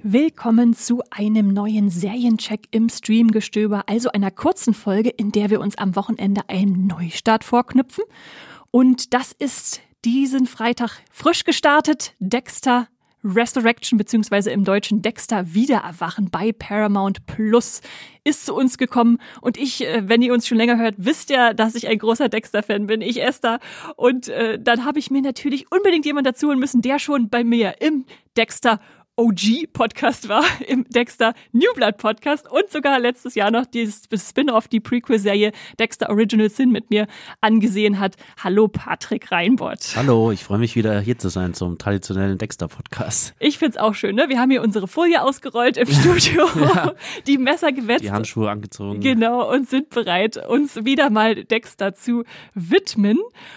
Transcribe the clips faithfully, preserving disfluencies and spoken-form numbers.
Willkommen zu einem neuen Seriencheck im Streamgestöber, also einer kurzen Folge, in der wir uns am Wochenende einen Neustart vorknüpfen. Und das ist diesen Freitag frisch gestartet, Dexter Resurrection, beziehungsweise im Deutschen Dexter Wiedererwachen bei Paramount Plus ist zu uns gekommen. Und ich, wenn ihr uns schon länger hört, wisst ja, dass ich ein großer Dexter-Fan bin. Ich Esther. Und äh, dann habe ich mir natürlich unbedingt jemanden dazu holen müssen, der schon bei mir im Dexter O G-Podcast war, im Dexter New Blood-Podcast und sogar letztes Jahr noch dieses Spin-off, die Prequel-Serie Dexter Original Sin mit mir angesehen hat. Hallo Patrick Reinbott. Hallo, ich freue mich wieder hier zu sein zum traditionellen Dexter-Podcast. Ich find's auch schön, ne? Wir haben hier unsere Folie ausgerollt im Studio, ja. Die Messer gewetzt. Die Handschuhe angezogen. Genau, und sind bereit, uns wieder mal Dexter zu widmen.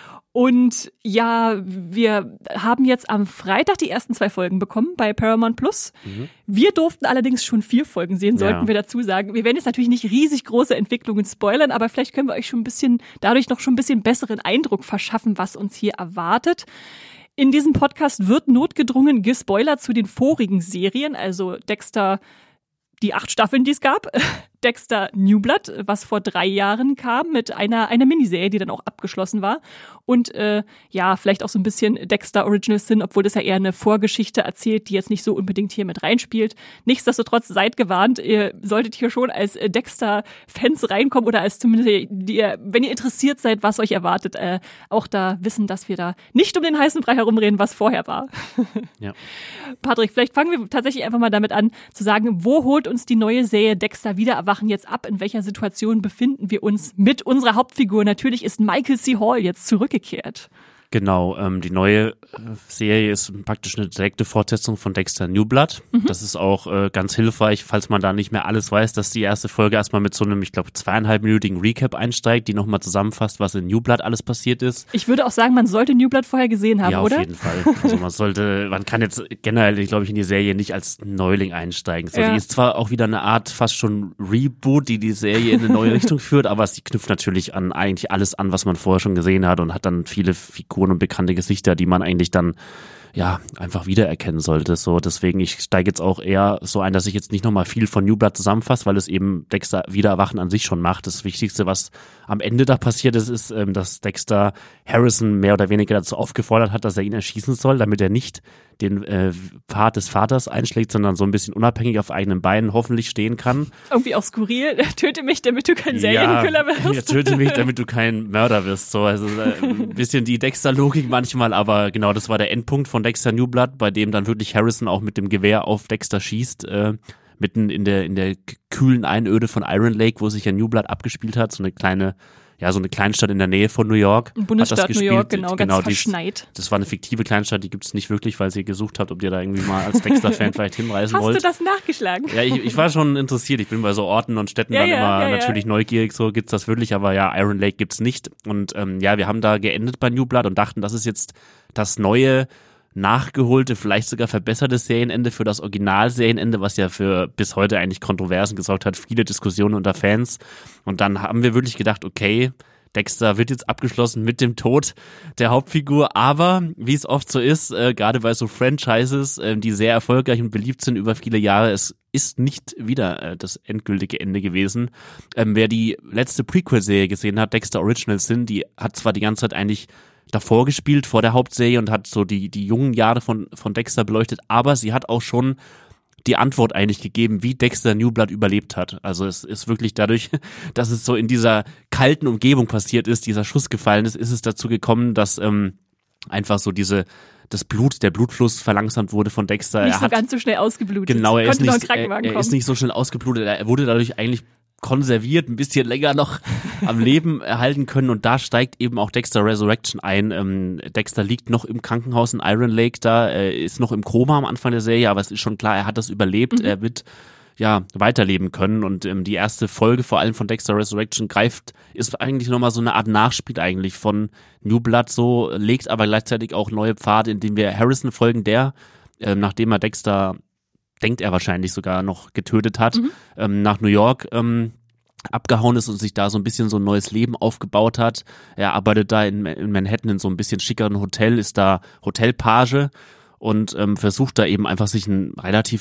Und ja, wir haben jetzt am Freitag die ersten zwei Folgen bekommen bei Paramount Plus. Mhm. Wir durften allerdings schon vier Folgen sehen, sollten ja. wir dazu sagen. Wir werden jetzt natürlich nicht riesig große Entwicklungen spoilern, aber vielleicht können wir euch schon ein bisschen, dadurch noch schon ein bisschen besseren Eindruck verschaffen, was uns hier erwartet. In diesem Podcast wird notgedrungen gespoilert zu den vorigen Serien, also Dexter, die acht Staffeln, die es gab. Dexter New Blood, was vor drei Jahren kam mit einer, einer Miniserie, die dann auch abgeschlossen war. Und äh, ja, vielleicht auch so ein bisschen Dexter Original Sin, obwohl das ja eher eine Vorgeschichte erzählt, die jetzt nicht so unbedingt hier mit reinspielt. Nichtsdestotrotz seid gewarnt, ihr solltet hier schon als Dexter-Fans reinkommen oder als zumindest, die, wenn ihr interessiert seid, was euch erwartet, äh, auch da wissen, dass wir da nicht um den heißen Brei herumreden, was vorher war. Ja. Patrick, vielleicht fangen wir tatsächlich einfach mal damit an, zu sagen, wo holt uns die neue Serie Dexter Wiedererwachen jetzt ab? In welcher Situation befinden wir uns mit unserer Hauptfigur? Natürlich ist Michael C. Hall jetzt zurückgekehrt. Genau, ähm, die neue äh, Serie ist praktisch eine direkte Fortsetzung von Dexter New Blood. Mhm. Das ist auch äh, ganz hilfreich, falls man da nicht mehr alles weiß, dass die erste Folge erstmal mit so einem, ich glaube, zweieinhalbminütigen Recap einsteigt, die nochmal zusammenfasst, was in New Blood alles passiert ist. Ich würde auch sagen, man sollte New Blood vorher gesehen haben, ja, oder? Ja, auf jeden Fall. Also man sollte, man kann jetzt generell, glaube ich, in die Serie nicht als Neuling einsteigen. So, ja. Die ist zwar auch wieder eine Art fast schon Reboot, die die Serie in eine neue Richtung führt, aber sie knüpft natürlich an eigentlich alles an, was man vorher schon gesehen hat und hat dann viele Figuren und bekannte Gesichter, die man eigentlich dann ja einfach wiedererkennen sollte. So, deswegen, ich steige jetzt auch eher so ein, dass ich jetzt nicht nochmal viel von New Blood zusammenfasse, weil es eben Dexter Wiedererwachen an sich schon macht. Das Wichtigste, was am Ende da passiert ist, ist, dass Dexter Harrison mehr oder weniger dazu aufgefordert hat, dass er ihn erschießen soll, damit er nicht den äh, Pfad des Vaters einschlägt, sondern so ein bisschen unabhängig auf eigenen Beinen hoffentlich stehen kann. Irgendwie auch skurril. Töte mich, damit du kein Serienkiller wirst. Ja, töte mich, damit du kein Mörder wirst. So, also äh, ein bisschen die Dexter-Logik manchmal, aber genau, das war der Endpunkt von Dexter New Blood, bei dem dann wirklich Harrison auch mit dem Gewehr auf Dexter schießt, äh, mitten in der in der kühlen Einöde von Iron Lake, wo sich ja New Blood abgespielt hat, so eine kleine ja, so eine Kleinstadt in der Nähe von New York. Bundesstaat hat das gespielt. New York, genau, genau ganz verschneit. Dies, das war eine fiktive Kleinstadt, die gibt es nicht wirklich, weil sie gesucht habt, ob ihr da irgendwie mal als Dexter-Fan vielleicht hinreisen Hast wollt. Hast du das nachgeschlagen? Ja, ich, ich war schon interessiert. Ich bin bei so Orten und Städten ja, dann ja, immer ja, natürlich ja. neugierig, so gibt's das wirklich, aber ja, Iron Lake gibt's nicht. Und ähm, ja, wir haben da geendet bei New Blood und dachten, das ist jetzt das neue nachgeholte, vielleicht sogar verbesserte Serienende für das Original-Serienende, was ja für bis heute eigentlich Kontroversen gesorgt hat, viele Diskussionen unter Fans. Und dann haben wir wirklich gedacht, okay, Dexter wird jetzt abgeschlossen mit dem Tod der Hauptfigur, aber wie es oft so ist, äh, gerade bei so Franchises, äh, die sehr erfolgreich und beliebt sind über viele Jahre, es ist nicht wieder äh, das endgültige Ende gewesen. Ähm, wer die letzte Prequel-Serie gesehen hat, Dexter Original Sin, die hat zwar die ganze Zeit eigentlich davor gespielt, vor der Hauptserie und hat so die die jungen Jahre von von Dexter beleuchtet, aber sie hat auch schon die Antwort eigentlich gegeben, wie Dexter New Blood überlebt hat. Also es ist wirklich dadurch, dass es so in dieser kalten Umgebung passiert ist, dieser Schuss gefallen ist, ist es dazu gekommen, dass ähm, einfach so diese das Blut, der Blutfluss verlangsamt wurde von Dexter. Nicht er so hat, ganz so schnell ausgeblutet. Genau, er ist, nicht, er, er ist nicht so schnell ausgeblutet. Er wurde dadurch eigentlich konserviert, ein bisschen länger noch am Leben erhalten können und da steigt eben auch Dexter Resurrection ein. Ähm, Dexter liegt noch im Krankenhaus in Iron Lake da, er ist noch im Koma am Anfang der Serie, aber es ist schon klar, er hat das überlebt, mhm. er wird ja weiterleben können und ähm, die erste Folge vor allem von Dexter Resurrection greift, ist eigentlich nochmal so eine Art Nachspiel eigentlich von New Blood so, legt aber gleichzeitig auch neue Pfade, indem wir Harrison folgen, der, äh, nachdem er Dexter denkt er wahrscheinlich sogar noch getötet hat, mhm. ähm, nach New York ähm, abgehauen ist und sich da so ein bisschen so ein neues Leben aufgebaut hat. Er arbeitet da in, in Manhattan in so ein bisschen schickeren Hotel, ist da Hotelpage und ähm, versucht da eben einfach sich ein relativ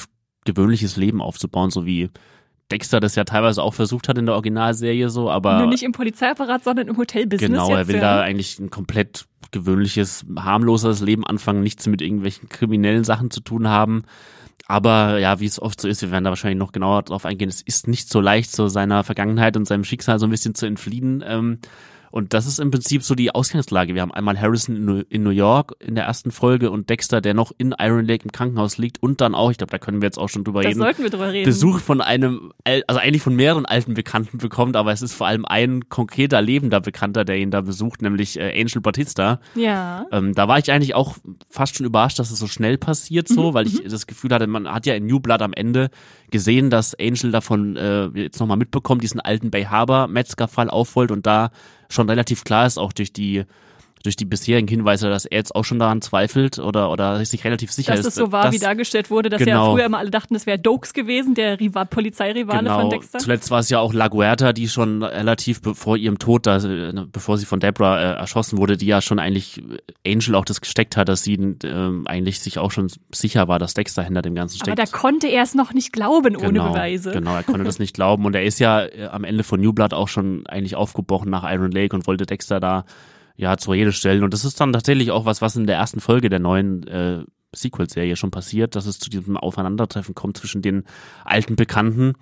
gewöhnliches Leben aufzubauen, so wie Dexter das ja teilweise auch versucht hat in der Originalserie so, aber nur nicht im Polizeiapparat, sondern im Hotelbusiness. Genau, er jetzt, will ja. da eigentlich ein komplett gewöhnliches, harmloseres Leben anfangen, nichts mit irgendwelchen kriminellen Sachen zu tun haben. Aber ja, wie es oft so ist, wir werden da wahrscheinlich noch genauer drauf eingehen, es ist nicht so leicht, so seiner Vergangenheit und seinem Schicksal so ein bisschen zu entfliehen. Ähm, Und das ist im Prinzip so die Ausgangslage. Wir haben einmal Harrison in New York in der ersten Folge und Dexter, der noch in Iron Lake im Krankenhaus liegt und dann auch, ich glaube, da können wir jetzt auch schon drüber da reden, sollten wir drüber reden. Besuch von einem, also eigentlich von mehreren alten Bekannten bekommt, aber es ist vor allem ein konkreter lebender Bekannter, der ihn da besucht, nämlich äh, Angel Batista. Ja. Ähm, da war ich eigentlich auch fast schon überrascht, dass es so schnell passiert so, Mhm, weil ich das Gefühl hatte, man hat ja in New Blood am Ende gesehen, dass Angel davon äh, jetzt nochmal mitbekommt, diesen alten Bay Harbor Metzger-Fall aufrollt und da schon relativ klar ist, auch durch die durch die bisherigen Hinweise, dass er jetzt auch schon daran zweifelt oder oder sich relativ sicher dass ist. Dass es so war, dass, wie dargestellt wurde, dass genau. ja früher immer alle dachten, es wäre Dokes gewesen, der Rival, Polizeirivale genau. von Dexter. Zuletzt war es ja auch La Guerta, die schon relativ vor ihrem Tod, da, bevor sie von Debra äh, erschossen wurde, die ja schon eigentlich Angel auch das gesteckt hat, dass sie äh, eigentlich sich auch schon sicher war, dass Dexter hinter dem Ganzen steckt. Aber da konnte er es noch nicht glauben ohne genau, Beweise. Genau, er konnte das nicht glauben und er ist ja äh, am Ende von New Blood auch schon eigentlich aufgebrochen nach Iron Lake und wollte Dexter da ja zur Rede stellen und das ist dann tatsächlich auch was, was in der ersten Folge der neuen äh, Sequel-Serie schon passiert, dass es zu diesem Aufeinandertreffen kommt zwischen den alten Bekannten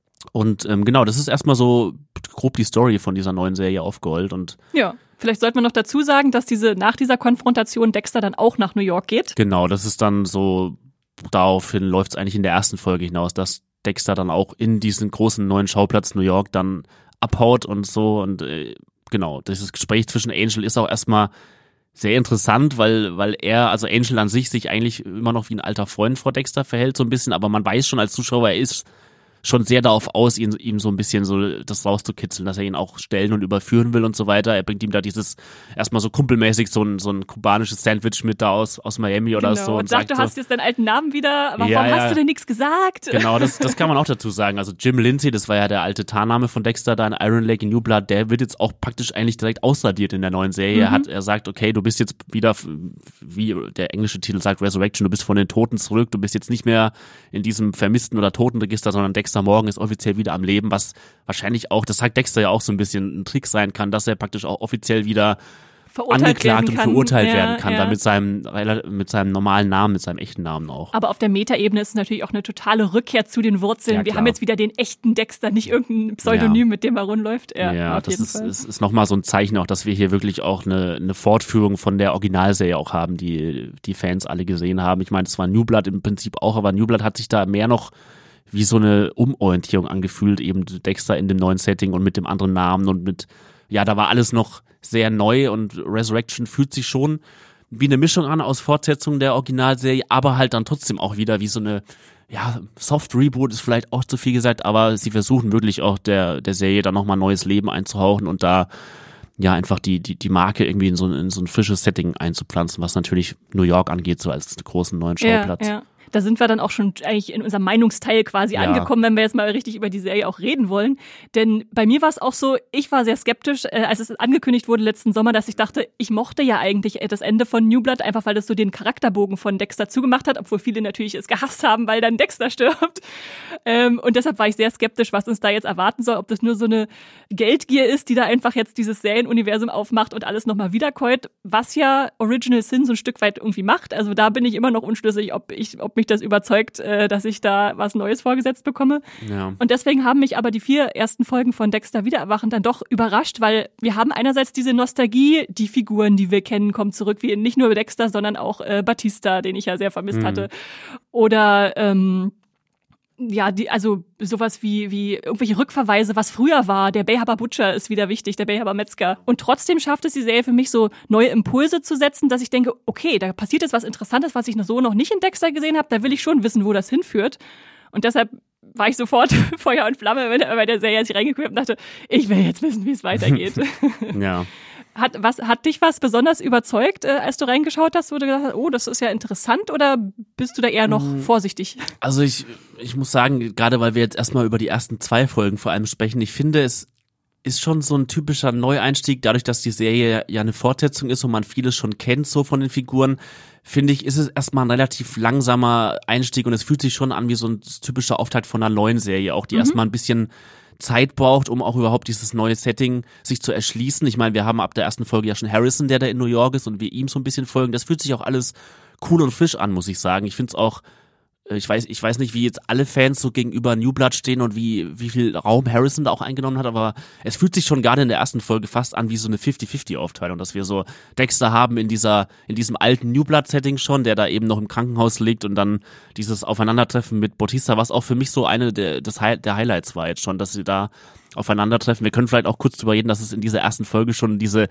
und ähm, genau, das ist erstmal so grob die Story von dieser neuen Serie aufgerollt und ja, vielleicht sollten wir noch dazu sagen, dass diese nach dieser Konfrontation Dexter dann auch nach New York geht. Genau, das ist dann so, daraufhin läuft es eigentlich in der ersten Folge hinaus, dass Dexter dann auch in diesen großen neuen Schauplatz New York dann abhaut und so und äh, genau, dieses Gespräch zwischen Angel ist auch erstmal sehr interessant, weil weil er, also Angel an sich, sich eigentlich immer noch wie ein alter Freund vor Dexter verhält so ein bisschen, aber man weiß schon als Zuschauer, er ist schon sehr darauf aus, ihn, ihm so ein bisschen so das rauszukitzeln, dass er ihn auch stellen und überführen will und so weiter. Er bringt ihm da dieses erstmal so kumpelmäßig so ein, so ein kubanisches Sandwich mit da aus, aus Miami oder genau. so. Und, und sagt, du so, hast jetzt deinen alten Namen wieder, aber ja, warum ja. hast du denn nichts gesagt? Genau, das, das kann man auch dazu sagen. Also Jim Lindsay, das war ja der alte Tarnname von Dexter da in Iron Lake in New Blood, der wird jetzt auch praktisch eigentlich direkt ausradiert in der neuen Serie. Mhm. Er hat, er sagt, okay, du bist jetzt wieder, wie der englische Titel sagt, Resurrection, du bist von den Toten zurück, du bist jetzt nicht mehr in diesem Vermissten- oder Totenregister, sondern Dexter Morgan ist offiziell wieder am Leben, was wahrscheinlich auch, das sagt Dexter ja auch so ein bisschen ein Trick sein kann, dass er praktisch auch offiziell wieder verurteilt angeklagt und kann. verurteilt ja, werden kann, ja. dann mit seinem, mit seinem normalen Namen, mit seinem echten Namen auch. Aber auf der Metaebene ist es natürlich auch eine totale Rückkehr zu den Wurzeln. Ja, wir haben jetzt wieder den echten Dexter, nicht irgendein Pseudonym, ja. mit dem er rumläuft. Ja, ja auf das jeden ist, Fall. ist, ist nochmal so ein Zeichen auch, dass wir hier wirklich auch eine, eine Fortführung von der Originalserie auch haben, die die Fans alle gesehen haben. Ich meine, es war New Blood im Prinzip auch, aber New Blood hat sich da mehr noch wie so eine Umorientierung angefühlt, eben Dexter in dem neuen Setting und mit dem anderen Namen und mit, ja, da war alles noch sehr neu und Resurrection fühlt sich schon wie eine Mischung an aus Fortsetzung der Originalserie, aber halt dann trotzdem auch wieder wie so eine, ja, Soft Reboot ist vielleicht auch zu viel gesagt, aber sie versuchen wirklich auch der, der Serie dann nochmal neues Leben einzuhauchen und da ja einfach die, die, die Marke irgendwie in so, ein, in so ein frisches Setting einzupflanzen, was natürlich New York angeht, so als großen neuen Schauplatz. Ja, ja. Da sind wir dann auch schon eigentlich in unserem Meinungsteil quasi ja. angekommen, wenn wir jetzt mal richtig über die Serie auch reden wollen. Denn bei mir war es auch so, ich war sehr skeptisch, äh, als es angekündigt wurde letzten Sommer, dass ich dachte, ich mochte ja eigentlich das Ende von New Blood, einfach weil das so den Charakterbogen von Dexter zugemacht hat, obwohl viele natürlich es gehasst haben, weil dann Dexter stirbt. Ähm, und deshalb war ich sehr skeptisch, was uns da jetzt erwarten soll, ob das nur so eine Geldgier ist, die da einfach jetzt dieses Serienuniversum aufmacht und alles nochmal wiederkäut, was ja Original Sin so ein Stück weit irgendwie macht. Also da bin ich immer noch unschlüssig, ob ich, ob mich das überzeugt, äh, dass ich da was Neues vorgesetzt bekomme. Ja. Und deswegen haben mich aber die vier ersten Folgen von Dexter Wiedererwachen dann doch überrascht, weil wir haben einerseits diese Nostalgie, die Figuren, die wir kennen, kommen zurück, wie nicht nur Dexter, sondern auch äh, Batista, den ich ja sehr vermisst mhm. hatte. Oder ähm, ja, die, also sowas wie wie irgendwelche Rückverweise, was früher war. Der Bay Harbor Butcher ist wieder wichtig, der Bay Harbor Metzger. Und trotzdem schafft es die Serie für mich so neue Impulse zu setzen, dass ich denke, okay, da passiert jetzt was Interessantes, was ich noch so noch nicht in Dexter gesehen habe. Da will ich schon wissen, wo das hinführt. Und deshalb war ich sofort Feuer und Flamme bei der Serie, als ich reingeguckt habe und dachte, ich will jetzt wissen, wie es weitergeht. Ja. Hat, was, hat dich was besonders überzeugt, äh, als du reingeschaut hast, wo du gedacht hast, oh, das ist ja interessant, oder bist du da eher noch mhm. vorsichtig? Also ich, ich muss sagen, gerade weil wir jetzt erstmal über die ersten zwei Folgen vor allem sprechen, ich finde es ist schon so ein typischer Neueinstieg, dadurch, dass die Serie ja eine Fortsetzung ist und man vieles schon kennt, so von den Figuren, finde ich, ist es erstmal ein relativ langsamer Einstieg und es fühlt sich schon an wie so ein typischer Auftakt von einer neuen Serie, auch die mhm. erstmal ein bisschen Zeit braucht, um auch überhaupt dieses neue Setting sich zu erschließen. Ich meine, wir haben ab der ersten Folge ja schon Harrison, der da in New York ist und wir ihm so ein bisschen folgen. Das fühlt sich auch alles cool und frisch an, muss ich sagen. Ich finde es auch Ich weiß, ich weiß nicht, wie jetzt alle Fans so gegenüber New Blood stehen und wie, wie viel Raum Harrison da auch eingenommen hat, aber es fühlt sich schon gerade in der ersten Folge fast an wie so eine fifty fifty Aufteilung, dass wir so Dexter haben in dieser, in diesem alten New Blood Setting schon, der da eben noch im Krankenhaus liegt und dann dieses Aufeinandertreffen mit Bautista, was auch für mich so eine der, des Hi- der Highlights war jetzt schon, dass sie da aufeinandertreffen. Wir können vielleicht auch kurz drüber reden, dass es in dieser ersten Folge schon diese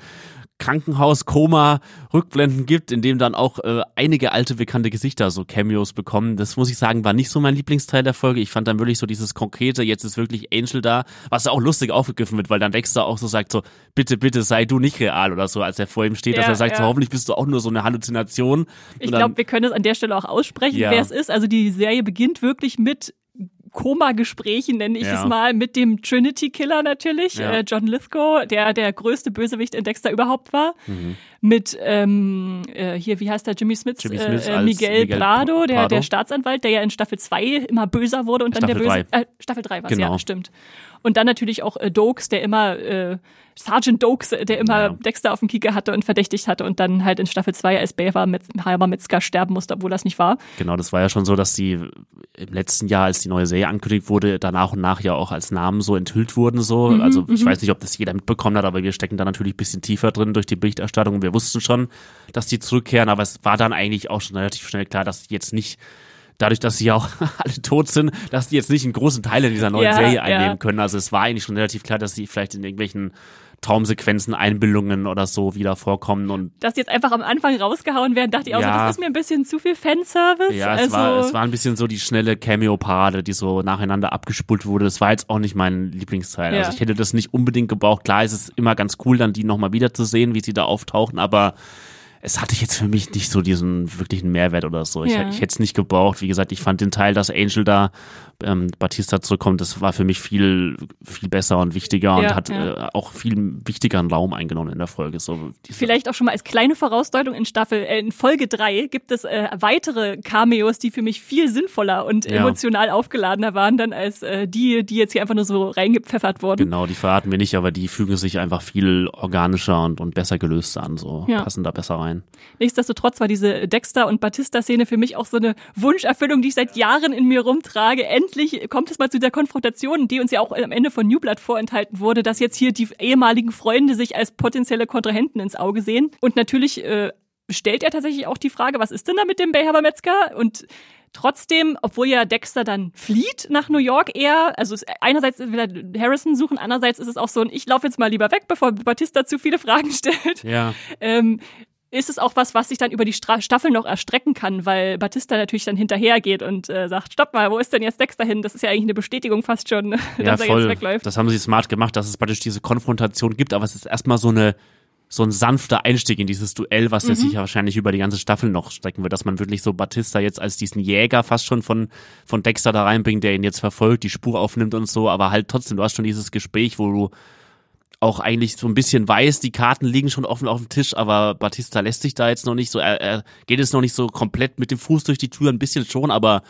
Krankenhaus-Koma-Rückblenden gibt, in dem dann auch äh, einige alte bekannte Gesichter so Cameos bekommen. Das muss ich sagen, war nicht so mein Lieblingsteil der Folge. Ich fand dann wirklich so dieses konkrete, jetzt ist wirklich Angel da, was auch lustig aufgegriffen wird, weil dann Dexter auch so sagt so, bitte, bitte sei du nicht real oder so, als er vor ihm steht, ja, dass er sagt, ja. so, hoffentlich bist du auch nur so eine Halluzination. Ich glaube, wir können es an der Stelle auch aussprechen, ja. wer es ist. Also die Serie beginnt wirklich mit Koma-Gesprächen, nenne ich ja. es mal, mit dem Trinity-Killer natürlich, ja. äh, John Lithgow, der der größte Bösewicht in Dexter überhaupt war. Mhm. Mit, ähm, äh, hier, wie heißt der, Jimmy Smith, Jimmy Smith äh, Miguel, Miguel Prado, der, Prado, der Staatsanwalt, der ja in Staffel zwei immer böser wurde und dann Staffel der böse, drei. Äh, Staffel drei war es, genau. ja, stimmt. Und dann natürlich auch äh, Dokes, der immer, äh, Sergeant Dokes, der immer ja. Dexter auf dem Kieker hatte und verdächtigt hatte und dann halt in Staffel zwei als Baver mit Halber Metzger sterben musste, obwohl das nicht war. Genau, das war ja schon so, dass die im letzten Jahr, als die neue Serie angekündigt wurde, da nach und nach ja auch als Namen so enthüllt wurden, so. Mhm, also ich m- weiß nicht, ob das jeder mitbekommen hat, aber wir stecken da natürlich ein bisschen tiefer drin durch die Berichterstattung und wir wussten schon, dass die zurückkehren, aber es war dann eigentlich auch schon relativ schnell klar, dass die jetzt nicht dadurch, dass sie ja auch alle tot sind, dass die jetzt nicht einen großen Teil in dieser neuen ja, Serie einnehmen ja. können. Also es war eigentlich schon relativ klar, dass sie vielleicht in irgendwelchen Traumsequenzen, Einbildungen oder so wieder vorkommen. Und dass die jetzt einfach am Anfang rausgehauen werden, dachte ich auch ja, so, das ist mir ein bisschen zu viel Fanservice. Ja, also es, war, es war ein bisschen so die schnelle Cameo-Parade, die so nacheinander abgespult wurde. Das war jetzt auch nicht mein Lieblingsteil. Ja. Also ich hätte das nicht unbedingt gebraucht. Klar, es ist immer ganz cool, dann die nochmal wiederzusehen, wie sie da auftauchen, aber es hatte jetzt für mich nicht so diesen wirklichen Mehrwert oder so. Ich, ja. ich hätte es nicht gebraucht. Wie gesagt, ich fand den Teil, dass Angel da ähm, Batista zurückkommt, das war für mich viel viel besser und wichtiger und ja, hat ja. äh, auch viel wichtigeren Raum eingenommen in der Folge. So, vielleicht auch schon mal als kleine Vorausdeutung in Staffel, äh, in Folge drei gibt es äh, weitere Cameos, die für mich viel sinnvoller und ja. emotional aufgeladener waren dann als äh, die, die jetzt hier einfach nur so reingepfeffert wurden. Genau, die verraten wir nicht, aber die fügen sich einfach viel organischer und, und besser gelöst an, so ja. passen da besser rein. Nichtsdestotrotz war diese Dexter- und Batista-Szene für mich auch so eine Wunscherfüllung, die ich seit Jahren in mir rumtrage. Endlich kommt es mal zu der Konfrontation, die uns ja auch am Ende von New Blood vorenthalten wurde, dass jetzt hier die ehemaligen Freunde sich als potenzielle Kontrahenten ins Auge sehen. Und natürlich äh, stellt er tatsächlich auch die Frage, was ist denn da mit dem Bayhaber Metzger? Und trotzdem, obwohl ja Dexter dann flieht nach New York eher, also einerseits will er Harrison suchen, andererseits ist es auch so ein, ich laufe jetzt mal lieber weg, bevor Batista zu viele Fragen stellt. Ja. Ähm, ist es auch was, was sich dann über die Stra- Staffel noch erstrecken kann, weil Batista natürlich dann hinterhergeht und äh, sagt, stopp mal, wo ist denn jetzt Dexter hin? Das ist ja eigentlich eine Bestätigung fast schon, dass ja, er voll. jetzt wegläuft. Das haben sie smart gemacht, dass es praktisch diese Konfrontation gibt, aber es ist erstmal so eine so ein sanfter Einstieg in dieses Duell, was mhm. sich ja wahrscheinlich über die ganze Staffel noch strecken wird, dass man wirklich so Batista jetzt als diesen Jäger fast schon von von Dexter da reinbringt, der ihn jetzt verfolgt, die Spur aufnimmt und so, aber halt trotzdem, du hast schon dieses Gespräch, wo du auch eigentlich so ein bisschen weiß, die Karten liegen schon offen auf dem Tisch, aber Batista lässt sich da jetzt noch nicht so, er, er geht jetzt noch nicht so komplett mit dem Fuß durch die Tür, ein bisschen schon, aber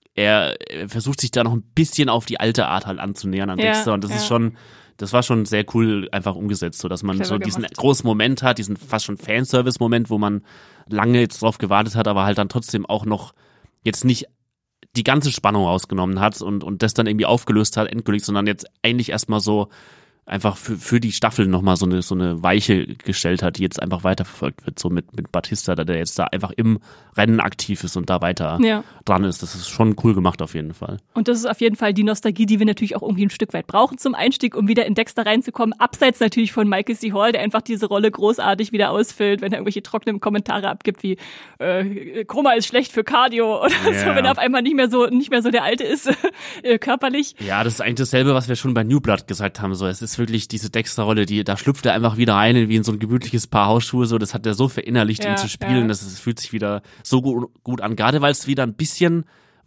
er, er versucht sich da noch ein bisschen auf die alte Art halt anzunähern an ja, Dexter und das ja. ist schon, das war schon sehr cool einfach umgesetzt, so dass man Clever so diesen gemacht. großen Moment hat, diesen fast schon Fanservice-Moment, wo man lange jetzt drauf gewartet hat, aber halt dann trotzdem auch noch jetzt nicht die ganze Spannung rausgenommen hat und, und das dann irgendwie aufgelöst hat, endgültig, sondern jetzt eigentlich erstmal so einfach für, für die Staffel nochmal so eine, so eine Weiche gestellt hat, die jetzt einfach weiterverfolgt wird, so mit, mit Batista, der jetzt da einfach im Rennen aktiv ist und da weiter ja. dran ist. Das ist schon cool gemacht auf jeden Fall. Und das ist auf jeden Fall die Nostalgie, die wir natürlich auch irgendwie ein Stück weit brauchen zum Einstieg, um wieder in Dexter reinzukommen. Abseits natürlich von Michael C. Hall, der einfach diese Rolle großartig wieder ausfüllt, wenn er irgendwelche trockenen Kommentare abgibt, wie äh, Koma ist schlecht für Cardio oder yeah. so, wenn er auf einmal nicht mehr so nicht mehr so der Alte ist, äh, körperlich. Ja, das ist eigentlich dasselbe, was wir schon bei New Blood gesagt haben. So, es ist wirklich diese Dexter-Rolle, die da schlüpft er einfach wieder rein wie in so ein gemütliches Paar Hausschuhe. So, das hat er so verinnerlicht, ja, ihn zu spielen. Ja. Das, das fühlt sich wieder so gut, gut an. Gerade weil es wieder ein bisschen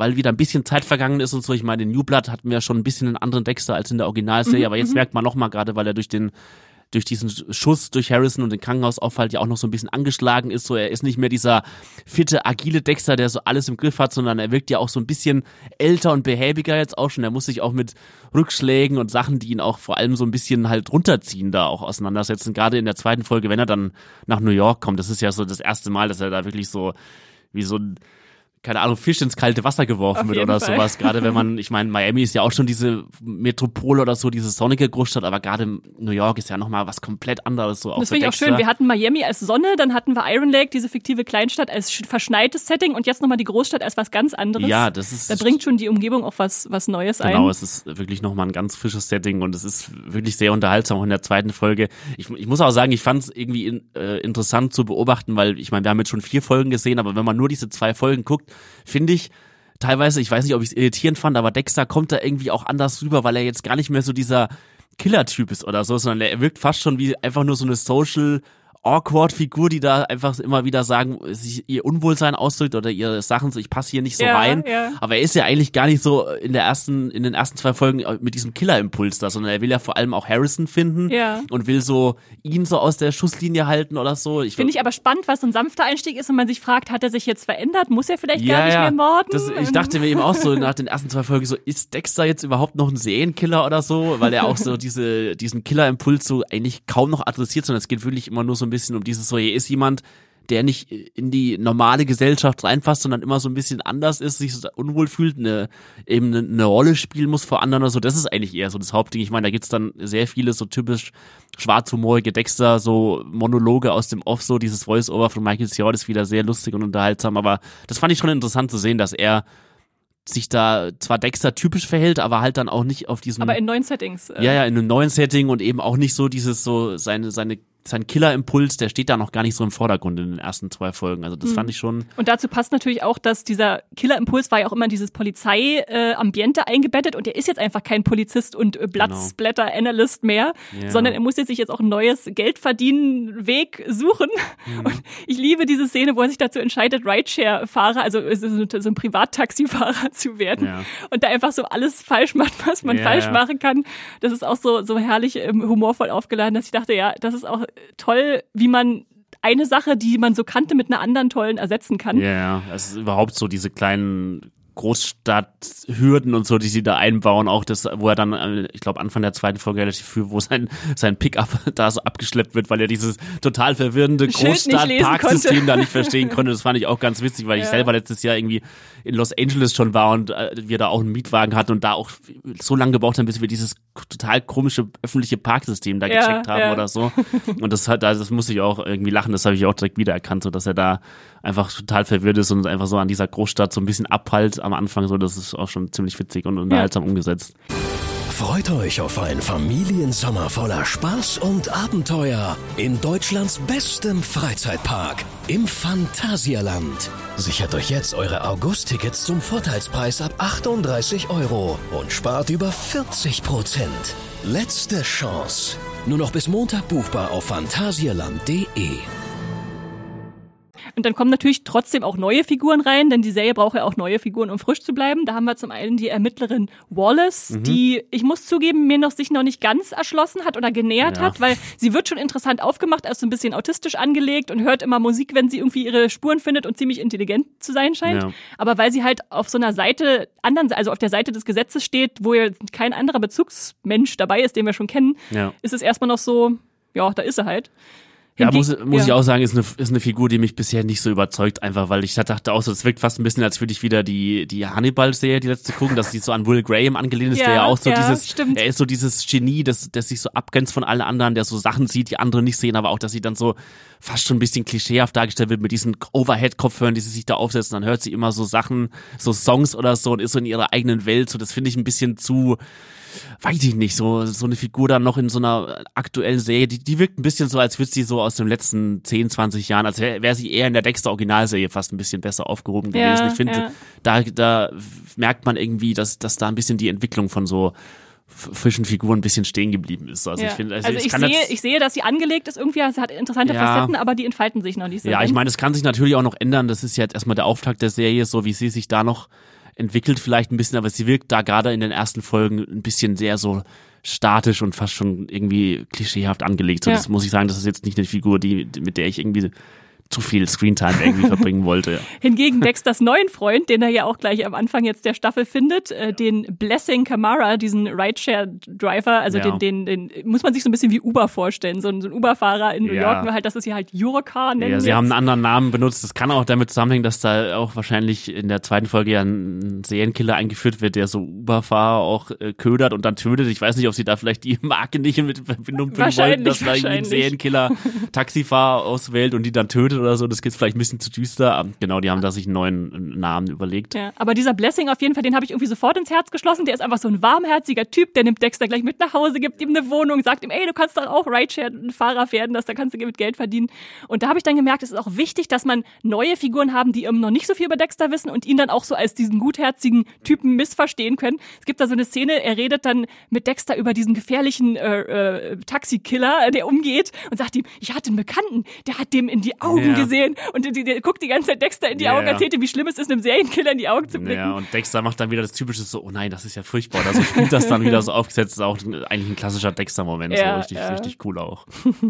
weil wieder ein bisschen Zeit vergangen ist und so. Ich meine, in New Blood hatten wir schon ein bisschen einen anderen Dexter als in der Originalserie, mhm, aber jetzt mhm. merkt man nochmal, gerade weil er durch den durch diesen Schuss durch Harrison und den Krankenhausaufenthalt ja auch noch so ein bisschen angeschlagen ist. So, er ist nicht mehr dieser fitte, agile Dexter, der so alles im Griff hat, sondern er wirkt ja auch so ein bisschen älter und behäbiger jetzt auch schon. Er muss sich auch mit Rückschlägen und Sachen, die ihn auch vor allem so ein bisschen halt runterziehen, da auch auseinandersetzen. Gerade in der zweiten Folge, wenn er dann nach New York kommt, das ist ja so das erste Mal, dass er da wirklich so wie so ein keine Ahnung, Fisch ins kalte Wasser geworfen wird oder Fall. sowas. Gerade wenn man, ich meine, Miami ist ja auch schon diese Metropole oder so, diese sonnige Großstadt, aber gerade New York ist ja nochmal was komplett anderes. So das finde ich auch schön. Wir hatten Miami als Sonne, dann hatten wir Iron Lake, diese fiktive Kleinstadt als verschneites Setting und jetzt nochmal die Großstadt als was ganz anderes. Ja, das ist... Da bringt schon die Umgebung auch was, was Neues genau, ein. Genau, es ist wirklich nochmal ein ganz frisches Setting und es ist wirklich sehr unterhaltsam, auch in der zweiten Folge. Ich, ich muss auch sagen, ich fand es irgendwie in, äh, interessant zu beobachten, weil ich meine, wir haben jetzt schon vier Folgen gesehen, aber wenn man nur diese zwei Folgen guckt, finde ich, teilweise, ich weiß nicht, ob ich es irritierend fand, aber Dexter kommt da irgendwie auch anders rüber, weil er jetzt gar nicht mehr so dieser Killer-Typ ist oder so, sondern er wirkt fast schon wie einfach nur so eine Social awkward Figur, die da einfach immer wieder sagen, sich ihr Unwohlsein ausdrückt oder ihre Sachen so, ich passe hier nicht so ja, rein. Ja. Aber er ist ja eigentlich gar nicht so in der ersten, in den ersten zwei Folgen mit diesem Killer-Impuls da, sondern er will ja vor allem auch Harrison finden ja. und will so ihn so aus der Schusslinie halten oder so. Ich Finde ich aber spannend, was so ein sanfter Einstieg ist und man sich fragt, hat er sich jetzt verändert? Muss er vielleicht ja, gar nicht ja. mehr morden? Das, ich dachte mir eben auch so nach den ersten zwei Folgen so, ist Dexter jetzt überhaupt noch ein Serienkiller oder so? Weil er auch so diese, diesen Killer-Impuls so eigentlich kaum noch adressiert, sondern es geht wirklich immer nur so ein bisschen um dieses so, ist jemand, der nicht in die normale Gesellschaft reinpasst, sondern immer so ein bisschen anders ist, sich so unwohl fühlt, eine, eben eine, eine Rolle spielen muss vor anderen oder so. Das ist eigentlich eher so das Hauptding. Ich meine, da gibt's dann sehr viele so typisch schwarzhumorige Dexter, so Monologe aus dem Off, so dieses Voice-Over von Michael C. Hall ist wieder sehr lustig und unterhaltsam, aber das fand ich schon interessant zu sehen, dass er sich da zwar Dexter typisch verhält, aber halt dann auch nicht auf diesem... Aber in neuen Settings. Äh ja, ja, in einem neuen Setting und eben auch nicht so dieses so, seine, seine sein Killer-Impuls, der steht da noch gar nicht so im Vordergrund in den ersten zwei Folgen. Also das mhm. fand ich schon... Und dazu passt natürlich auch, dass dieser Killer-Impuls war ja auch immer in dieses Polizei-Ambiente eingebettet und er ist jetzt einfach kein Polizist und äh, Blood-Splatter-Analyst mehr, ja. sondern er muss jetzt sich jetzt auch ein neues Geldverdienen-Weg suchen. Mhm. Und ich liebe diese Szene, wo er sich dazu entscheidet, Rideshare-Fahrer, also so ein Privattaxifahrer zu werden ja. und da einfach so alles falsch macht, was man ja, falsch ja. machen kann. Das ist auch so, so herrlich ähm, humorvoll aufgeladen, dass ich dachte, ja, das ist auch toll, wie man eine Sache, die man so kannte, mit einer anderen tollen ersetzen kann. Ja, yeah, es ist überhaupt so diese kleinen Großstadthürden und so, die sie da einbauen, auch das, wo er dann, ich glaube Anfang der zweiten Folge relativ früh, wo sein sein Pickup da so abgeschleppt wird, weil er dieses total verwirrende Großstadt-Parksystem da nicht verstehen konnte. Das fand ich auch ganz witzig, weil ja. ich selber letztes Jahr irgendwie in Los Angeles schon war und äh, wir da auch einen Mietwagen hatten und da auch so lange gebraucht haben, bis wir dieses total komische öffentliche Parksystem da ja, gecheckt haben ja. oder so. Und das hat, das muss ich auch irgendwie lachen, das habe ich auch direkt wiedererkannt, so dass er da einfach total verwirrt ist und einfach so an dieser Großstadt so ein bisschen abhalt am Anfang, so, das ist auch schon ziemlich witzig und unterhaltsam ja. umgesetzt. Freut euch auf einen Familiensommer voller Spaß und Abenteuer in Deutschlands bestem Freizeitpark im Phantasialand. Sichert euch jetzt eure August-Tickets zum Vorteilspreis ab achtunddreißig Euro und spart über vierzig Prozent. Letzte Chance. Nur noch bis Montag buchbar auf phantasialand punkt de. Und dann kommen natürlich trotzdem auch neue Figuren rein, denn die Serie braucht ja auch neue Figuren, um frisch zu bleiben. Da haben wir zum einen die Ermittlerin Wallace, mhm. die, ich muss zugeben, mir noch sich noch nicht ganz erschlossen hat oder genähert ja. hat, weil sie wird schon interessant aufgemacht, also so ein bisschen autistisch angelegt und hört immer Musik, wenn sie irgendwie ihre Spuren findet und ziemlich intelligent zu sein scheint. Ja. Aber weil sie halt auf so einer Seite, anderen, also auf der Seite des Gesetzes steht, wo ja kein anderer Bezugsmensch dabei ist, den wir schon kennen, ja. ist es erstmal noch so, ja, da ist sie halt. Ja, muss, muss ja. ich auch sagen, ist eine, ist eine Figur, die mich bisher nicht so überzeugt, einfach, weil ich dachte auch so, es wirkt fast ein bisschen, als würde ich wieder die, die Hannibal-Serie, die letzte gucken, dass die so an Will Graham angelehnt ist, ja, der ja auch so ja, dieses, stimmt. er ist so dieses Genie, das, das sich so abgrenzt von allen anderen, der so Sachen sieht, die andere nicht sehen, aber auch, dass sie dann so fast schon ein bisschen klischeehaft dargestellt wird mit diesen Overhead-Kopfhörern, die sie sich da aufsetzen, dann hört sie immer so Sachen, so Songs oder so und ist so in ihrer eigenen Welt, so, das finde ich ein bisschen zu, weiß ich nicht, so so eine Figur dann noch in so einer aktuellen Serie, die, die wirkt ein bisschen so, als würde sie so aus den letzten zehn, zwanzig Jahren, als wäre wär sie eher in der Dexter-Originalserie fast ein bisschen besser aufgehoben gewesen. Ja, ich finde, ja. da da merkt man irgendwie, dass dass da ein bisschen die Entwicklung von so frischen Figuren ein bisschen stehen geblieben ist. Also ja. ich finde, also, also ich, ich, sehe, ich sehe, dass sie angelegt ist irgendwie, sie hat interessante ja. Facetten, aber die entfalten sich noch nicht so. Ja, ich meine, das kann sich natürlich auch noch ändern. Das ist ja jetzt erstmal der Auftakt der Serie, so wie sie sich da noch entwickelt vielleicht ein bisschen, aber sie wirkt da gerade in den ersten Folgen ein bisschen sehr so statisch und fast schon irgendwie klischeehaft angelegt. So, ja. Das muss ich sagen, das ist jetzt nicht eine Figur, die mit der ich irgendwie zu viel Screentime irgendwie verbringen wollte. Hingegen Dexters neuen Freund, den er ja auch gleich am Anfang jetzt der Staffel findet, äh, den Blessing Kamara, diesen Rideshare-Driver, also ja. den, den, den muss man sich so ein bisschen wie Uber vorstellen, so ein, so ein Uber-Fahrer in New ja. York, nur halt, dass es hier halt Eurocar nennen. Ja, sie jetzt. haben einen anderen Namen benutzt. Das kann auch damit zusammenhängen, dass da auch wahrscheinlich in der zweiten Folge ja ein Serienkiller eingeführt wird, der so Uber-Fahrer auch äh, ködert und dann tötet. Ich weiß nicht, ob sie da vielleicht die Marke nicht mit Verbindung bringen wollten, dass da irgendwie ein Serienkiller Taxifahrer auswählt und die dann tötet oder so. Das geht vielleicht ein bisschen zu düster. Genau, die haben da sich einen neuen Namen überlegt. Ja, aber dieser Blessing auf jeden Fall, den habe ich irgendwie sofort ins Herz geschlossen. Der ist einfach so ein warmherziger Typ, der nimmt Dexter gleich mit nach Hause, gibt ihm eine Wohnung, sagt ihm, ey, du kannst doch auch Rideshare-Fahrer werden, das, da kannst du mit Geld verdienen. Und da habe ich dann gemerkt, es ist auch wichtig, dass man neue Figuren haben, die eben noch nicht so viel über Dexter wissen und ihn dann auch so als diesen gutherzigen Typen missverstehen können. Es gibt da so eine Szene, er redet dann mit Dexter über diesen gefährlichen äh, äh, Taxikiller, der umgeht und sagt ihm, ich hatte einen Bekannten, der hat dem in die Augen ja. gesehen und die, die, die guckt die ganze Zeit Dexter in die ja, Augen, erzählt ihm, wie schlimm es ist, einem Serienkiller in die Augen zu blicken. Ja, und Dexter macht dann wieder das Typische so, oh nein, das ist ja furchtbar. Also spielt das dann wieder so aufgesetzt, ist auch eigentlich ein klassischer Dexter-Moment, ja, so richtig, ja. richtig cool auch.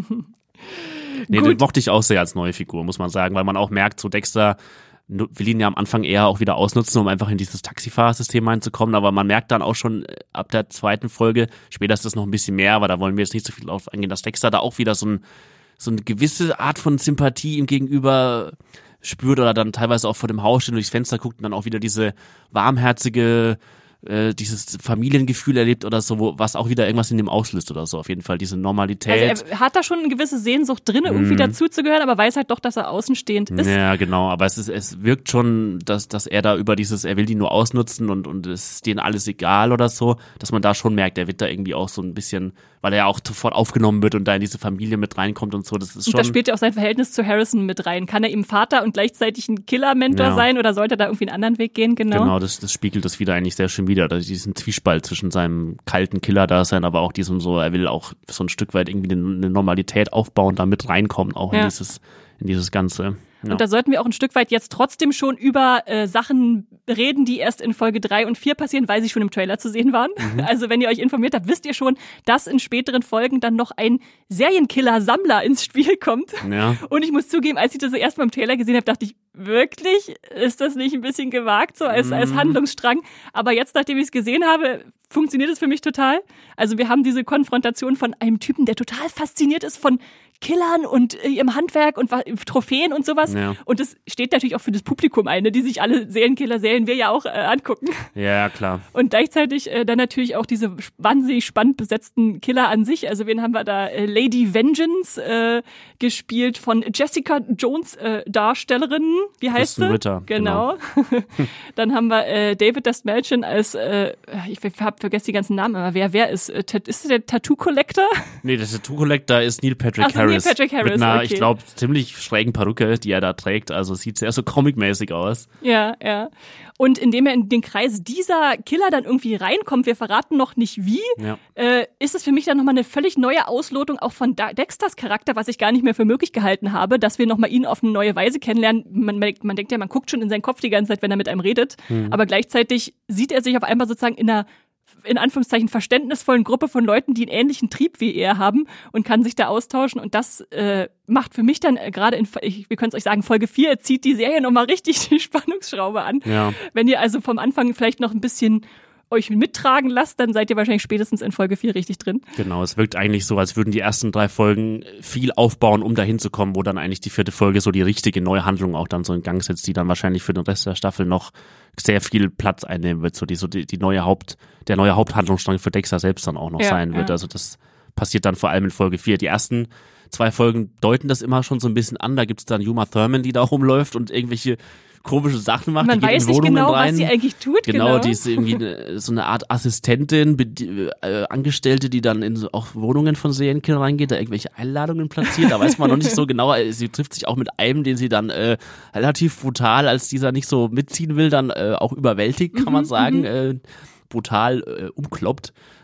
Nee, den mochte ich auch sehr als neue Figur, muss man sagen, weil man auch merkt, so Dexter will ihn ja am Anfang eher auch wieder ausnutzen, um einfach in dieses Taxifahrersystem reinzukommen, aber man merkt dann auch schon ab der zweiten Folge, später ist das noch ein bisschen mehr, aber da wollen wir jetzt nicht so viel drauf eingehen, dass Dexter da auch wieder so, ein, so eine gewisse Art von Sympathie ihm gegenüber spürt oder dann teilweise auch vor dem Haus steht und durchs Fenster guckt und dann auch wieder diese warmherzige, äh, dieses Familiengefühl erlebt oder so, wo, was auch wieder irgendwas in dem auslöst oder so. Auf jeden Fall diese Normalität. Also er hat da schon eine gewisse Sehnsucht drin, irgendwie mm. dazuzugehören, aber weiß halt doch, dass er außenstehend ist. Ja, genau. Aber es ist, es wirkt schon, dass, dass er da über dieses, er will die nur ausnutzen und, und es ist denen alles egal oder so, dass man da schon merkt, er wird da irgendwie auch so ein bisschen, weil er ja auch sofort aufgenommen wird und da in diese Familie mit reinkommt und so. Das ist schon. Und da spielt ja auch sein Verhältnis zu Harrison mit rein. Kann er ihm Vater und gleichzeitig ein Killer-Mentor ja. sein oder sollte er da irgendwie einen anderen Weg gehen? Genau. Genau, das, das spiegelt das wieder eigentlich sehr schön wieder. Diesen Zwiespalt zwischen seinem kalten Killer-Dasein, aber auch diesem so, er will auch so ein Stück weit irgendwie eine Normalität aufbauen, da mit reinkommen, auch in ja. dieses, in dieses Ganze. Ja. Und da sollten wir auch ein Stück weit jetzt trotzdem schon über äh, Sachen reden, die erst in Folge drei und vier passieren, weil sie schon im Trailer zu sehen waren. Mhm. Also wenn ihr euch informiert habt, wisst ihr schon, dass in späteren Folgen dann noch ein Serienkiller-Sammler ins Spiel kommt. Ja. Und ich muss zugeben, als ich das erst mal im Trailer gesehen habe, dachte ich, wirklich? Ist das nicht ein bisschen gewagt, so als, mhm. als Handlungsstrang? Aber jetzt, nachdem ich es gesehen habe, funktioniert es für mich total. Also wir haben diese Konfrontation von einem Typen, der total fasziniert ist von Killern und äh, ihrem Handwerk und Trophäen und sowas. Ja. Und das steht natürlich auch für das Publikum ein, ne, die sich alle Serienkiller-Serien wir ja auch äh, angucken. Ja, klar. Und gleichzeitig äh, dann natürlich auch diese wahnsinnig spannend besetzten Killer an sich. Also wen haben wir da? Äh, Lady Vengeance, äh, gespielt von Jessica Jones äh, Darstellerin. Wie heißt sie? Ritter. Genau. genau. Dann haben wir äh, David Dastmalchian als, äh, ich hab vergessen die ganzen Namen, aber wer wer ist? Äh, ist der Tattoo Collector? Nee, der Tattoo Collector ist Neil Patrick Ach, Harris. Neil Patrick Harris. Mit einer, okay. ich glaube, ziemlich schrägen Perücke, die er da trägt. Also sieht sehr so comic-mäßig aus. Ja, ja. Und indem er in den Kreis dieser Killer dann irgendwie reinkommt, wir verraten noch nicht wie, ja. äh, ist es für mich dann nochmal eine völlig neue Auslotung auch von da- Dexters Charakter, was ich gar nicht mehr für möglich gehalten habe, dass wir nochmal ihn auf eine neue Weise kennenlernen. Man, man, man denkt ja, man guckt schon in seinen Kopf die ganze Zeit, wenn er mit einem redet. Mhm. Aber gleichzeitig sieht er sich auf einmal sozusagen in einer in Anführungszeichen verständnisvollen Gruppe von Leuten, die einen ähnlichen Trieb wie er haben und kann sich da austauschen. Und das äh, macht für mich dann äh, gerade in, ich, wir können es euch sagen, Folge vier zieht die Serie nochmal richtig die Spannungsschraube an. Ja. Wenn ihr also vom Anfang vielleicht noch ein bisschen euch mittragen lasst, dann seid ihr wahrscheinlich spätestens in Folge vier richtig drin. Genau, es wirkt eigentlich so, als würden die ersten drei Folgen viel aufbauen, um dahin zu kommen, wo dann eigentlich die vierte Folge so die richtige neue Handlung auch dann so in Gang setzt, die dann wahrscheinlich für den Rest der Staffel noch sehr viel Platz einnehmen wird, so die, so die, die neue Haupt, der neue Haupthandlungsstrang für Dexter selbst dann auch noch ja, sein wird. Ja. Also das passiert dann vor allem in Folge vier. Die ersten zwei Folgen deuten das immer schon so ein bisschen an. Da gibt's dann Uma Thurman, die da rumläuft und irgendwelche komische Sachen macht. Man die geht weiß in nicht Wohnungen genau, rein. was sie eigentlich tut. Genau, genau. die ist irgendwie eine, so eine Art Assistentin, äh, Angestellte, die dann in so auch Wohnungen von Serienkillern reingeht, da irgendwelche Einladungen platziert. Da weiß man noch nicht so genau. Sie trifft sich auch mit einem, den sie dann äh, relativ brutal, als dieser nicht so mitziehen will, dann äh, auch überwältigt, kann mhm, man sagen, mhm. äh, brutal äh, umkloppt.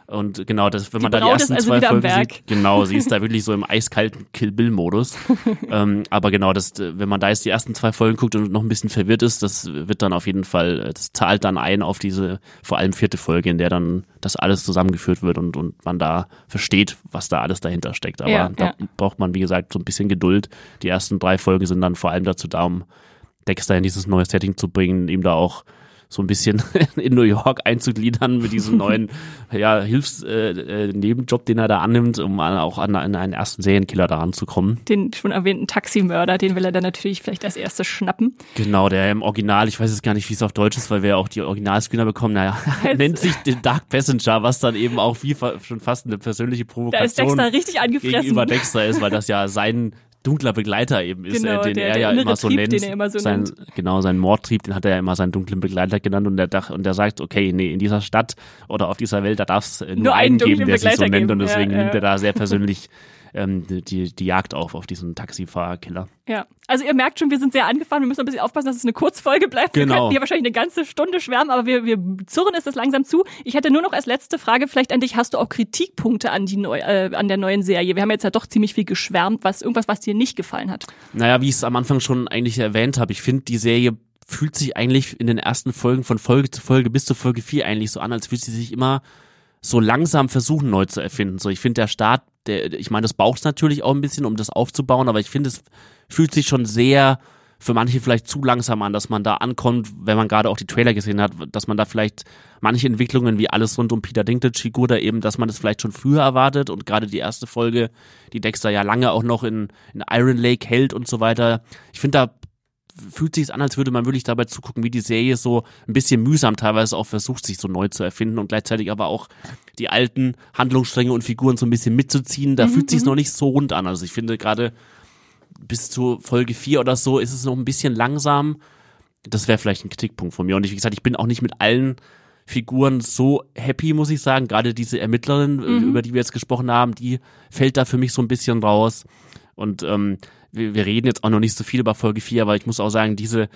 Und genau, das, wenn man die da die ersten also zwei Folgen sieht, genau, sie ist da wirklich so im eiskalten Kill-Bill-Modus. ähm, aber genau, das, wenn man da jetzt die ersten zwei Folgen guckt und noch ein bisschen verwirrt ist, das wird dann auf jeden Fall, das zahlt dann ein auf diese, vor allem vierte Folge, in der dann das alles zusammengeführt wird und, und man da versteht, was da alles dahinter steckt. Aber ja, da ja. braucht man, wie gesagt, so ein bisschen Geduld. Die ersten drei Folgen sind dann vor allem dazu da, um Dexter in dieses neue Setting zu bringen, ihm da auch so ein bisschen in New York einzugliedern mit diesem neuen ja, Hilfs-Nebenjob, äh, den er da annimmt, um auch an, an einen ersten Serienkiller da ranzukommen. Den schon erwähnten Taximörder, den will er dann natürlich vielleicht als erstes schnappen. Genau, der im Original, ich weiß jetzt gar nicht, wie es auf Deutsch ist, weil wir ja auch die Originalscreener bekommen, naja, nennt sich den Dark Passenger, was dann eben auch wie schon fast eine persönliche Provokation da ist Dexter richtig angefressen. gegenüber Dexter ist, weil das ja sein dunkler Begleiter eben ist, genau, äh, den der, er der ja immer so Trieb, nennt. Den er immer so sein, nennt. Genau, seinen Mordtrieb, den hat er ja immer seinen dunklen Begleiter genannt und der, und der sagt, okay, nee, in dieser Stadt oder auf dieser Welt, da darf es nur, nur einen geben, der sich so nennt geben. Und deswegen ja, ja. nimmt er da sehr persönlich ähm, die, die Jagd auf, auf diesen Taxifahrerkiller. Ja, also ihr merkt schon, wir sind sehr angefahren, wir müssen ein bisschen aufpassen, dass es eine Kurzfolge bleibt. Genau. Wir könnten hier wahrscheinlich eine ganze Stunde schwärmen, aber wir, wir zurren es das langsam zu. Ich hätte nur noch als letzte Frage vielleicht an dich, hast du auch Kritikpunkte an, die neu, äh, an der neuen Serie? Wir haben jetzt ja doch ziemlich viel geschwärmt, was irgendwas, was dir nicht gefallen hat. Naja, wie ich es am Anfang schon eigentlich erwähnt habe, ich finde, die Serie fühlt sich eigentlich in den ersten Folgen von Folge zu Folge bis zur Folge vier eigentlich so an, als würde sie sich immer so langsam versuchen, neu zu erfinden. So, ich finde, der Start, der, ich meine, das braucht es natürlich auch ein bisschen, um das aufzubauen, aber ich finde, es fühlt sich schon sehr für manche vielleicht zu langsam an, dass man da ankommt, wenn man gerade auch die Trailer gesehen hat, dass man da vielleicht manche Entwicklungen wie alles rund um Peter Dinklage-Figur da eben, dass man das vielleicht schon früher erwartet und gerade die erste Folge, die Dexter ja lange auch noch in, in Iron Lake hält und so weiter. Ich finde, da fühlt sich an, als würde man wirklich dabei zugucken, wie die Serie so ein bisschen mühsam teilweise auch versucht, sich so neu zu erfinden und gleichzeitig aber auch die alten Handlungsstränge und Figuren so ein bisschen mitzuziehen. Da mhm, fühlt sich noch nicht so rund an. Also ich finde gerade bis zu Folge vier oder so ist es noch ein bisschen langsam. Das wäre vielleicht ein Kritikpunkt von mir. Und ich, wie gesagt, ich bin auch nicht mit allen Figuren so happy, muss ich sagen. Gerade diese Ermittlerin, mhm. über die wir jetzt gesprochen haben, die fällt da für mich so ein bisschen raus. Und ähm, wir, wir reden jetzt auch noch nicht so viel über Folge vier, aber ich muss auch sagen, diese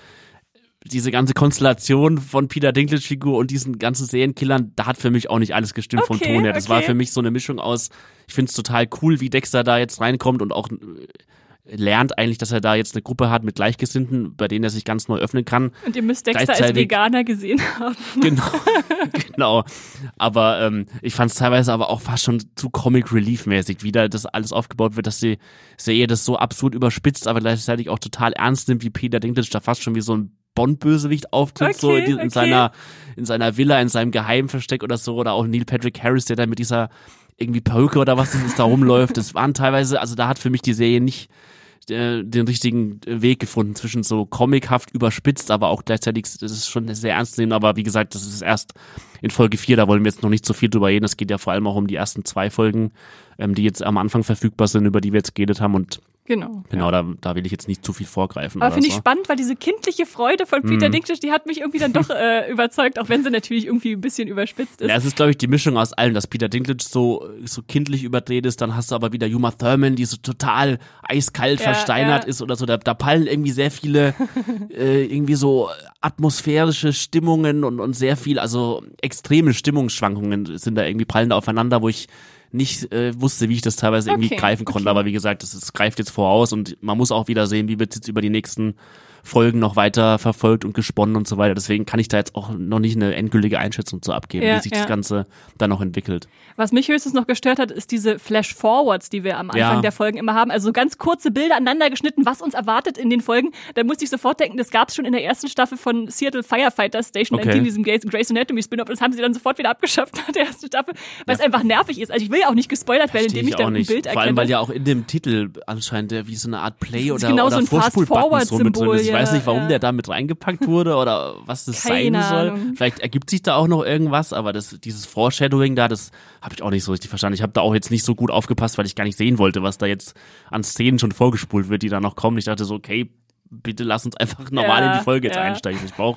diese ganze Konstellation von Peter Dinklage Figur und diesen ganzen Serienkillern, da hat für mich auch nicht alles gestimmt okay, vom Ton her. Das okay. war für mich so eine Mischung aus, ich finde es total cool, wie Dexter da jetzt reinkommt und auch lernt eigentlich, dass er da jetzt eine Gruppe hat mit Gleichgesinnten, bei denen er sich ganz neu öffnen kann. Und ihr müsst Dexter als Veganer gesehen haben. Genau, genau. Aber ähm, ich fand es teilweise aber auch fast schon zu Comic-Relief-mäßig, wie da das alles aufgebaut wird, dass die Serie das so absurd überspitzt, aber gleichzeitig auch total ernst nimmt, wie Peter Dinklage da fast schon wie so ein Bond-Bösewicht auftritt, okay, so in, in, okay. seiner, in seiner Villa, in seinem Geheimversteck oder so, oder auch Neil Patrick Harris, der da mit dieser irgendwie Perücke oder was das ist, da rumläuft. Das waren teilweise, also da hat für mich die Serie nicht äh, den richtigen Weg gefunden zwischen so comichaft überspitzt, aber auch gleichzeitig, das ist schon sehr ernst zu nehmen, aber wie gesagt, das ist erst in Folge vier, da wollen wir jetzt noch nicht so viel drüber reden. Es geht ja vor allem auch um die ersten zwei Folgen, ähm, die jetzt am Anfang verfügbar sind, über die wir jetzt geredet haben und Genau. Genau, ja. da, da will ich jetzt nicht zu viel vorgreifen. Aber finde ich so. spannend, weil diese kindliche Freude von Peter mm. Dinklage, die hat mich irgendwie dann doch äh, überzeugt, auch wenn sie natürlich irgendwie ein bisschen überspitzt ist. Ja, es ist, glaube ich, die Mischung aus allem, dass Peter Dinklage so, so kindlich überdreht ist, dann hast du aber wieder Uma Thurman, die so total eiskalt ja, versteinert ja. ist oder so. Da, da pallen irgendwie sehr viele äh, irgendwie so atmosphärische Stimmungen und, und sehr viel, also extreme Stimmungsschwankungen sind da irgendwie prallen da aufeinander, wo ich nicht äh, wusste, wie ich das teilweise irgendwie okay, greifen konnte, okay. aber wie gesagt, das, das greift jetzt voraus und man muss auch wieder sehen, wie wird es jetzt über die nächsten Folgen noch weiter verfolgt und gesponnen und so weiter. Deswegen kann ich da jetzt auch noch nicht eine endgültige Einschätzung zu abgeben, ja, wie sich ja. das Ganze dann noch entwickelt. Was mich höchstens noch gestört hat, ist diese Flash-Forwards, die wir am Anfang ja. der Folgen immer haben. Also so ganz kurze Bilder aneinander geschnitten, was uns erwartet in den Folgen. Da musste ich sofort denken, das gab es schon in der ersten Staffel von Seattle Firefighter Station okay. neunzehn, diesem Grey's Anatomy Spin-off. Das haben sie dann sofort wieder abgeschafft nach der ersten Staffel, weil ja. es einfach nervig ist. Also ich will ja auch nicht gespoilert werden, indem ich, ich dann ein Bild erkenne. Vor allem, weil ja auch in dem Titel anscheinend der wie so eine Art Play oder, genau oder so Vorspulbutton so mit drin ist. Ich ja, weiß nicht, warum ja. der da mit reingepackt wurde oder was das Keine sein soll. Ahnung. Vielleicht ergibt sich da auch noch irgendwas, aber das, dieses Foreshadowing da, das habe ich auch nicht so richtig verstanden. Ich habe da auch jetzt nicht so gut aufgepasst, weil ich gar nicht sehen wollte, was da jetzt an Szenen schon vorgespult wird, die da noch kommen. Ich dachte so, okay, bitte lass uns einfach normal ja, in die Folge jetzt ja. einsteigen. Ich brauche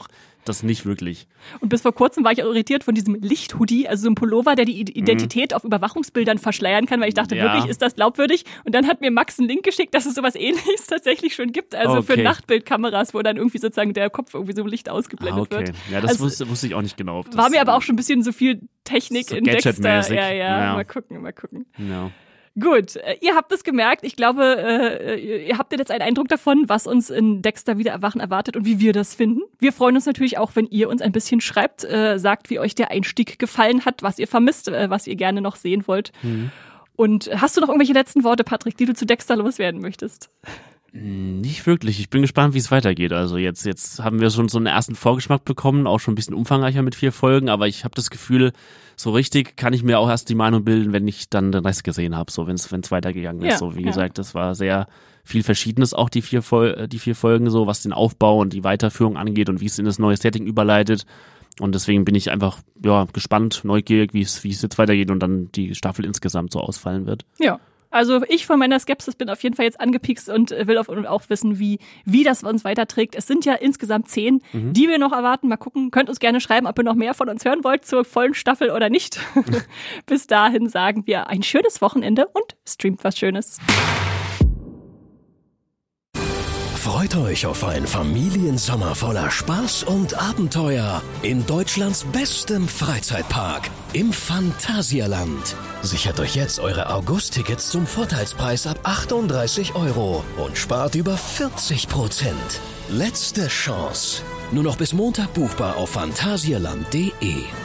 das nicht wirklich. Und bis vor kurzem war ich auch irritiert von diesem Lichthoodie, also so ein Pullover, der die Identität mhm. auf Überwachungsbildern verschleiern kann, weil ich dachte, ja. wirklich, ist das glaubwürdig? Und dann hat mir Max einen Link geschickt, dass es sowas Ähnliches tatsächlich schon gibt, also okay. für Nachtbildkameras, wo dann irgendwie sozusagen der Kopf irgendwie so Licht ausgeblendet ah, okay. wird. Ja, das also, wusste, wusste ich auch nicht genau. Das war mir aber auch schon ein bisschen so viel Technik so in Dexter. Ja, ja, ja, mal gucken, mal gucken. Ja. Gut, ihr habt es gemerkt. Ich glaube, äh, ihr habt jetzt einen Eindruck davon, was uns in Dexter Wiedererwachen erwartet und wie wir das finden. Wir freuen uns natürlich auch, wenn ihr uns ein bisschen schreibt, äh, sagt, wie euch der Einstieg gefallen hat, was ihr vermisst, äh, was ihr gerne noch sehen wollt. Mhm. Und hast du noch irgendwelche letzten Worte, Patrick, die du zu Dexter loswerden möchtest? Nicht wirklich. Ich bin gespannt, wie es weitergeht. Also jetzt, jetzt haben wir schon so einen ersten Vorgeschmack bekommen, auch schon ein bisschen umfangreicher mit vier Folgen, aber ich habe das Gefühl, so richtig kann ich mir auch erst die Meinung bilden, wenn ich dann den Rest gesehen habe, so wenn es weitergegangen ist. Ja, so wie ja. gesagt, das war sehr viel Verschiedenes, auch die vier, Fol- die vier Folgen, so was den Aufbau und die Weiterführung angeht und wie es in das neue Setting überleitet. Und deswegen bin ich einfach ja gespannt, neugierig, wie es wie es jetzt weitergeht und dann die Staffel insgesamt so ausfallen wird. Ja. Also ich von meiner Skepsis bin auf jeden Fall jetzt angepiekst und will auch wissen, wie, wie das uns weiterträgt. Es sind ja insgesamt zehn, mhm. die wir noch erwarten. Mal gucken, könnt uns gerne schreiben, ob ihr noch mehr von uns hören wollt zur vollen Staffel oder nicht. Bis dahin sagen wir ein schönes Wochenende und streamt was Schönes. Freut euch auf einen Familiensommer voller Spaß und Abenteuer in Deutschlands bestem Freizeitpark im Phantasialand. Sichert euch jetzt eure August-Tickets zum Vorteilspreis ab achtunddreißig Euro und spart über vierzig Prozent. Letzte Chance. Nur noch bis Montag buchbar auf phantasialand punkt de.